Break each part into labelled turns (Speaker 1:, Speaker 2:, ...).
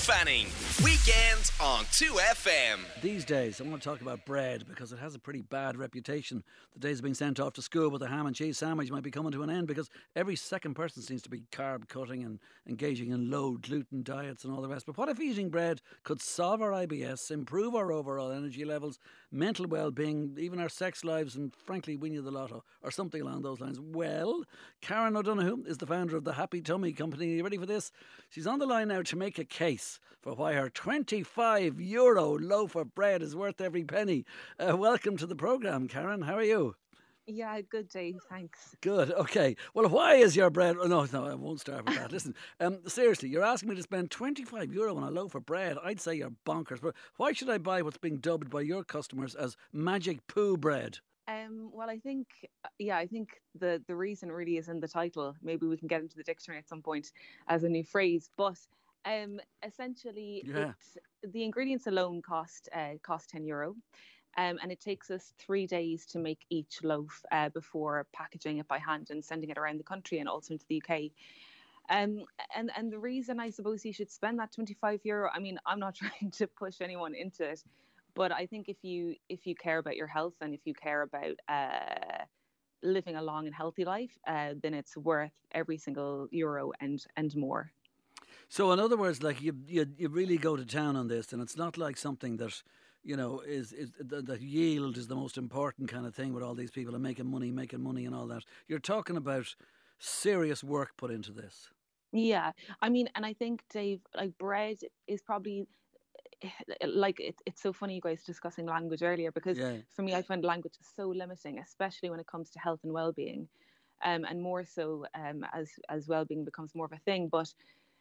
Speaker 1: Fanning. Weekends on 2FM.
Speaker 2: These days, I want to talk about bread because it has a pretty bad reputation. The days of being sent off to school with a ham and cheese sandwich might be coming to an end because every second person seems to be carb cutting and engaging in low gluten diets and all the rest. But what if eating bread could solve our IBS, improve our overall energy levels, mental well-being, even our sex lives, and frankly win you the lotto or something along those lines? Well, Karen O'Donoghue is the founder of the Happy Tummy Company. Are you ready for this? She's on the line now to make a case for why her €25 loaf of bread is worth every penny. Welcome to the programme, Karen. How are you?
Speaker 3: Yeah, good, Dave. Thanks.
Speaker 2: Good. Okay. Well, why is your bread... Oh, no, I won't start with that. Listen, seriously, you're asking me to spend €25 on a loaf of bread. I'd say you're bonkers. But why should I buy what's being dubbed by your customers as magic poo bread?
Speaker 3: Well, I think the reason really is in the title. Maybe we can get into the dictionary at some point as a new phrase. But essentially, the ingredients alone cost €10. And it takes us 3 days to make each loaf before packaging it by hand and sending it around the country and also into the UK. And the reason I suppose you should spend that €25, I mean, I'm not trying to push anyone into it, but I think if you care about your health and if you care about living a long and healthy life, then it's worth every single euro and more.
Speaker 2: So in other words, like you really go to town on this, and it's not like something that, you know, is that yield is the most important kind of thing with all these people and making money and all that. You're talking about serious work put into this.
Speaker 3: Yeah, I mean, and I think, Dave, like bread is probably like it's so funny you guys discussing language earlier because for me I find language so limiting, especially when it comes to health and well-being, and more so as well-being becomes more of a thing. But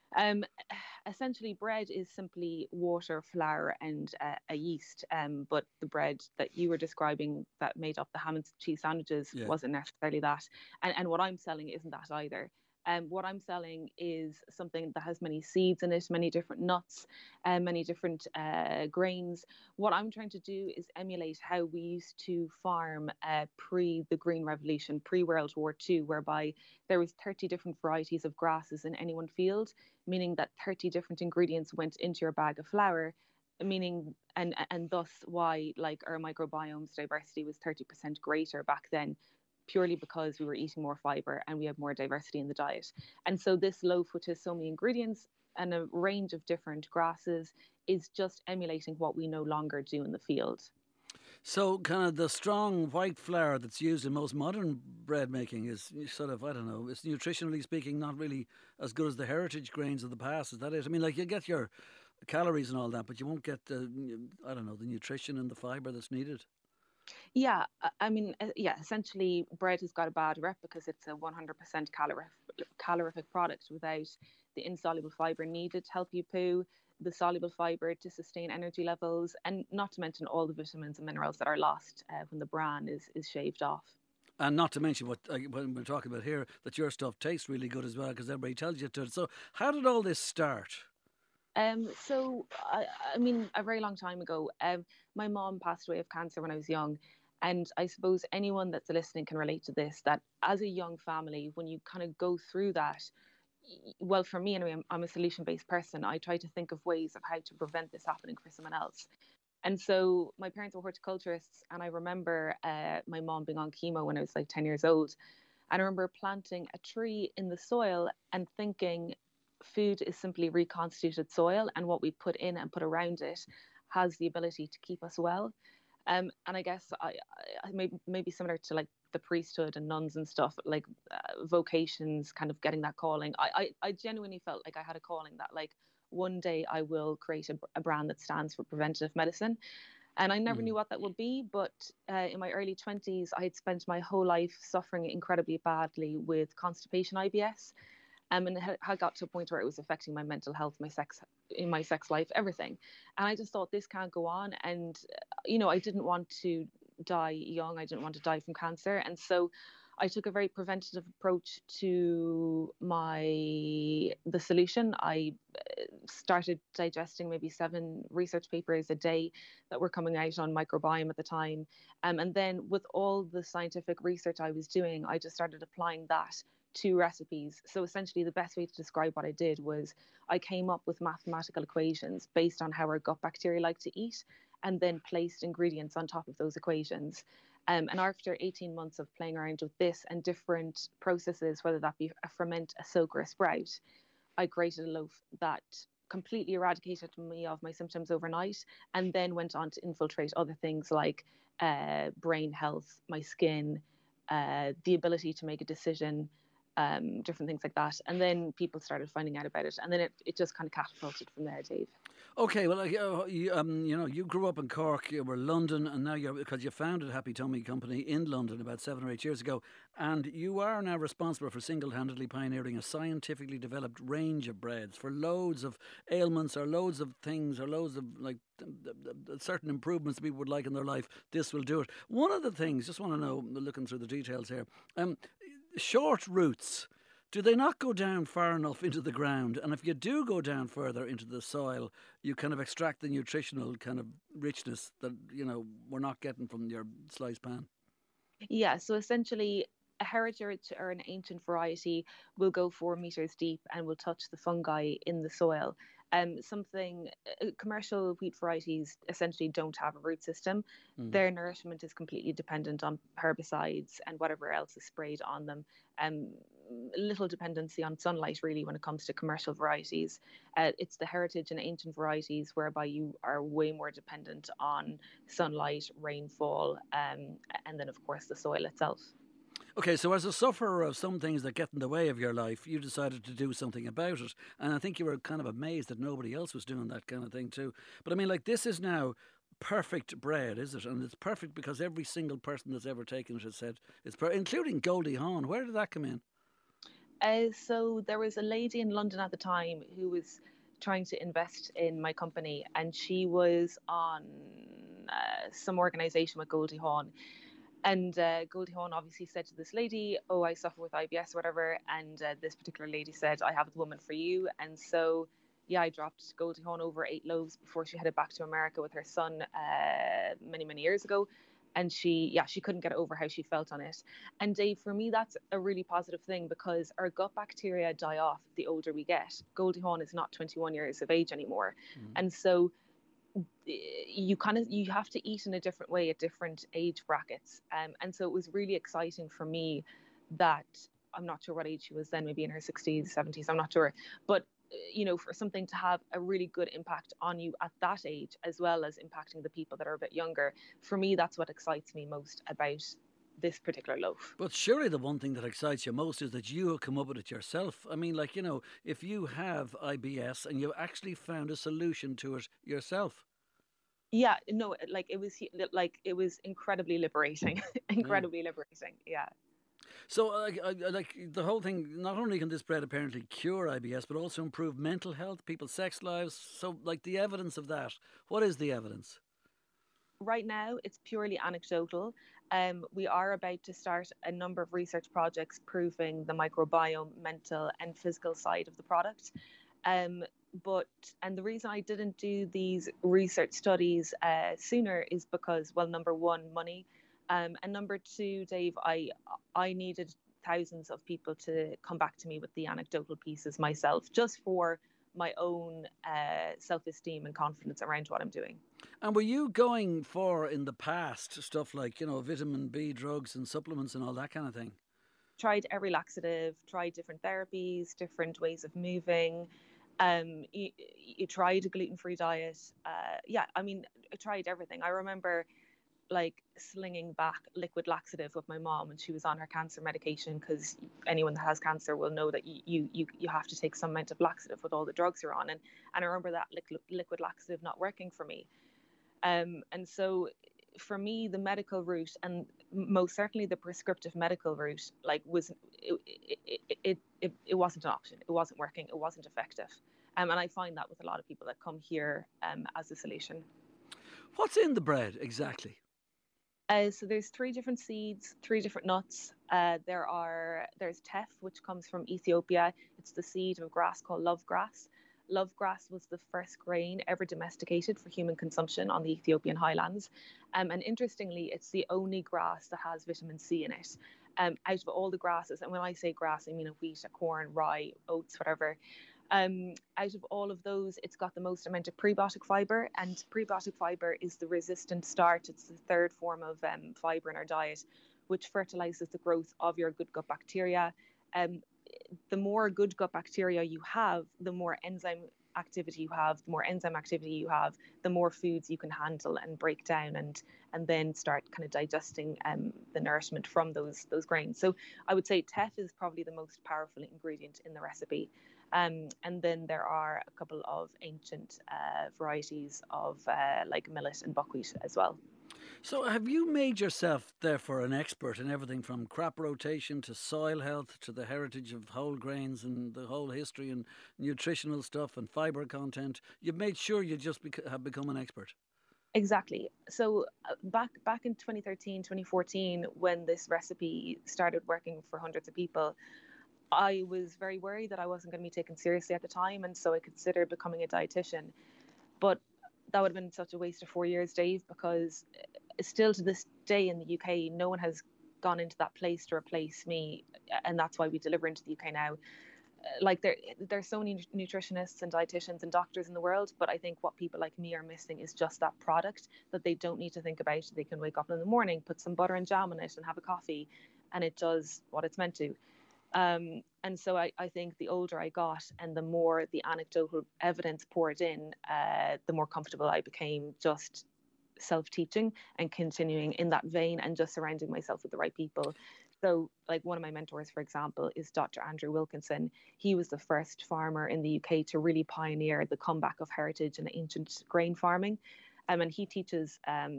Speaker 3: essentially bread is simply water, flour and a yeast, but the bread that you were describing that made up the ham and cheese sandwiches wasn't necessarily that, and what I'm selling isn't that either. What I'm selling is something that has many seeds in it, many different nuts, many different grains. What I'm trying to do is emulate how we used to farm pre the Green Revolution, pre-World War II, whereby there was 30 different varieties of grasses in any one field, meaning that 30 different ingredients went into your bag of flour, meaning and thus why like our microbiome's diversity was 30% greater back then, purely because we were eating more fibre and we have more diversity in the diet. And so this loaf, which has so many ingredients and a range of different grasses, is just emulating what we no longer do in the field.
Speaker 2: So kind of the strong white flour that's used in most modern bread making is sort of, I don't know, it's nutritionally speaking not really as good as the heritage grains of the past. Is that it? I mean, like you get your calories and all that, but you won't get the nutrition and the fibre that's needed.
Speaker 3: Yeah, I mean, essentially bread has got a bad rep because it's a 100% calorific product without the insoluble fibre needed to help you poo, the soluble fibre to sustain energy levels, and not to mention all the vitamins and minerals that are lost when the bran is shaved off.
Speaker 2: And not to mention what we're talking about here, that your stuff tastes really good as well because everybody tells you to. So how did all this start?
Speaker 3: So I mean, a very long time ago, my mom passed away of cancer when I was young. And I suppose anyone that's listening can relate to this, that as a young family, when you kind of go through that, well, for me anyway, I'm a solution-based person. I try to think of ways of how to prevent this happening for someone else. And so my parents were horticulturists, and I remember my mom being on chemo when I was like 10 years old. And I remember planting a tree in the soil and thinking food is simply reconstituted soil, and what we put in and put around it has the ability to keep us well. And I guess I maybe similar to like the priesthood and nuns and stuff, like vocations, kind of getting that calling. I genuinely felt like I had a calling that like one day I will create a brand that stands for preventative medicine. And I never knew what that would be, but in my early 20s, I had spent my whole life suffering incredibly badly with constipation IBS. And it had got to a point where it was affecting my mental health, my sex life, everything. And I just thought, this can't go on. And, I didn't want to die young. I didn't want to die from cancer. And so I took a very preventative approach to the solution. I started digesting maybe 7 research papers a day that were coming out on microbiome at the time. And then with all the scientific research I was doing, I just started applying that 2 recipes. So essentially the best way to describe what I did was I came up with mathematical equations based on how our gut bacteria like to eat, and then placed ingredients on top of those equations. And after 18 months of playing around with this and different processes, whether that be a ferment, a soak, or a sprout, I created a loaf that completely eradicated me of my symptoms overnight, and then went on to infiltrate other things like brain health, my skin, the ability to make a decision, different things like that. And then people started finding out about it, and then it just kind of catapulted from there, Dave.
Speaker 2: Okay, well, you grew up in Cork, you were London, and now because you founded Happy Tummy Company in London about 7 or 8 years ago, and you are now responsible for single-handedly pioneering a scientifically developed range of breads for loads of ailments or loads of things or loads of certain improvements people would like in their life. This will do it. One of the things, just want to know, looking through the details here, short roots. Do they not go down far enough into the ground? And if you do go down further into the soil, you kind of extract the nutritional kind of richness that, we're not getting from your sliced pan.
Speaker 3: Yeah, so essentially a heritage or an ancient variety will go 4 meters deep and will touch the fungi in the soil. Commercial wheat varieties essentially don't have a root system. Their nourishment is completely dependent on herbicides and whatever else is sprayed on them. Little dependency on sunlight really when it comes to commercial varieties. It's the heritage and ancient varieties whereby you are way more dependent on sunlight, rainfall, and then of course the soil itself.
Speaker 2: Okay, so as a sufferer of some things that get in the way of your life, you decided to do something about it. And I think you were kind of amazed that nobody else was doing that kind of thing too. But I mean, this is now perfect bread, is it? And it's perfect because every single person that's ever taken it has said it's including Goldie Hawn. Where did that come in?
Speaker 3: So there was a lady in London at the time who was trying to invest in my company, and she was on some organisation with Goldie Hawn. And Goldie Hawn obviously said to this lady, "Oh, I suffer with IBS or whatever." And this particular lady said, "I have a woman for you." And so, yeah, I dropped Goldie Hawn over 8 loaves before she headed back to America with her son many, many years ago. And she couldn't get over how she felt on it. And Dave, for me, that's a really positive thing because our gut bacteria die off the older we get. Goldie Hawn is not 21 years of age anymore. And so you have to eat in a different way at different age brackets. And so it was really exciting for me that, I'm not sure what age she was then, maybe in her 60s, 70s, I'm not sure. But for something to have a really good impact on you at that age, as well as impacting the people that are a bit younger, for me, that's what excites me most about this particular loaf.
Speaker 2: But surely the one thing that excites you most is that you have come up with it yourself. I mean, if you have IBS and you actually found a solution to it yourself.
Speaker 3: Yeah, no, it was incredibly liberating, incredibly liberating. Yeah.
Speaker 2: So, the whole thing, not only can this bread apparently cure IBS, but also improve mental health, people's sex lives. So, the evidence of that, what is the evidence?
Speaker 3: Right now, it's purely anecdotal. We are about to start a number of research projects proving the microbiome, mental and physical side of the product. And the reason I didn't do these research studies sooner is because, well, number one, money. And number two, Dave, I needed thousands of people to come back to me with the anecdotal pieces myself, just for my own self-esteem and confidence around what I'm doing.
Speaker 2: And were you going for, in the past, stuff like, vitamin B drugs and supplements and all that kind of thing?
Speaker 3: Tried every laxative, tried different therapies, different ways of moving. You tried a gluten-free diet. I tried everything. I remember slinging back liquid laxative with my mom when she was on her cancer medication, because anyone that has cancer will know that you have to take some amount of laxative with all the drugs you're on, and I remember that liquid laxative not working for me, and so for me the medical route, and most certainly the prescriptive medical route, it wasn't an option. It wasn't working. It wasn't effective, and I find that with a lot of people that come here as a solution.
Speaker 2: What's in the bread exactly?
Speaker 3: So there's 3 different seeds, 3 different nuts. There's teff, which comes from Ethiopia. It's the seed of a grass called love grass. Love grass was the first grain ever domesticated for human consumption on the Ethiopian highlands. And interestingly, it's the only grass that has vitamin C in it. out of all the grasses, and when I say grass, I mean a wheat, a corn, rye, oats, whatever. Out of all of those, it's got the most amount of prebiotic fibre, and prebiotic fibre is the resistant starch. It's the third form of fibre in our diet, which fertilizes the growth of your good gut bacteria. The more good gut bacteria you have, the more enzyme activity you have. The more enzyme activity you have, the more foods you can handle and break down, and then start kind of digesting the nourishment from those grains. So I would say teff is probably the most powerful ingredient in the recipe. And then there are a couple of ancient varieties of like millet and buckwheat as well.
Speaker 2: So have you made yourself, therefore, an expert in everything from crop rotation to soil health to the heritage of whole grains and the whole history and nutritional stuff and fibre content? You've made sure you just have become an expert.
Speaker 3: Exactly. So back in 2013, 2014, when this recipe started working for hundreds of people, I was very worried that I wasn't going to be taken seriously at the time, and so I considered becoming a dietitian. But that would have been such a waste of 4 years, Dave, because still to this day in the UK, no one has gone into that place to replace me, and that's why we deliver into the UK now. Like there's so many nutritionists and dietitians and doctors in the world, but I think what people like me are missing is just that product that they don't need to think about. They can wake up in the morning, put some butter and jam on it, and have a coffee, and it does what it's meant to. And so I think the older I got and the more the anecdotal evidence poured in, the more comfortable I became just self-teaching and continuing in that vein and just surrounding myself with the right people. So like one of my mentors, for example, is Dr. Andrew Wilkinson. He was the first farmer in the UK to really pioneer the comeback of heritage and ancient grain farming. And he teaches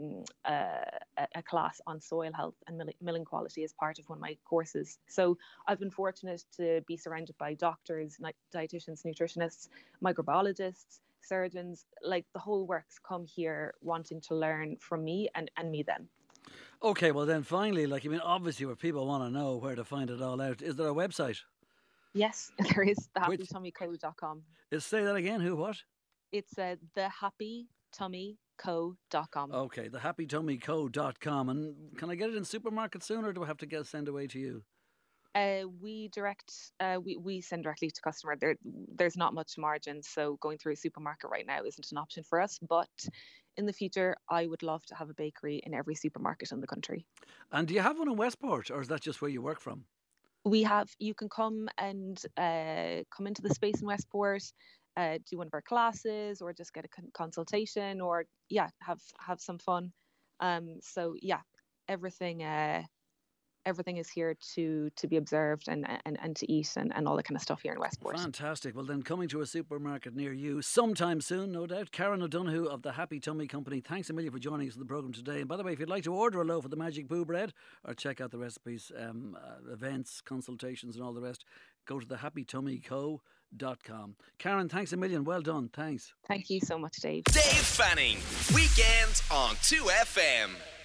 Speaker 3: a class on soil health and milling quality as part of one of my courses. So I've been fortunate to be surrounded by doctors, dietitians, nutritionists, microbiologists, surgeons, like the whole works come here wanting to learn from me and me them.
Speaker 2: Okay, well then finally, obviously where people want to know where to find it all out, is there a website?
Speaker 3: Yes, there is, thehappytummyco.com.
Speaker 2: Say that again, what?
Speaker 3: It's thehappytummyco.com.
Speaker 2: Okay, thehappytummyco.com. And can I get it in supermarkets soon, or do I have to send away to you?
Speaker 3: We send directly to customer. There's not much margin, so going through a supermarket right now isn't an option for us. But in the future, I would love to have a bakery in every supermarket in the country. And
Speaker 2: do you have one in Westport, or is that just where you work from?
Speaker 3: We have. You can come and come into the space in Westport, do one of our classes, or just get a consultation, or have some fun. So everything is here to be observed and to eat and all that kind of stuff here in Westport.
Speaker 2: Fantastic. Well then, coming to a supermarket near you sometime soon, no doubt. Karen O'Donoghue of the Happy Tummy Company, thanks a million for joining us on the programme today. And by the way, if you'd like to order a loaf of the Magic Poo bread or check out the recipes, events, consultations and all the rest, go to thehappytummyco.com. Karen, thanks a million. Well done. Thanks.
Speaker 3: Thank you so much, Dave.
Speaker 1: Dave Fanning, weekends on 2FM.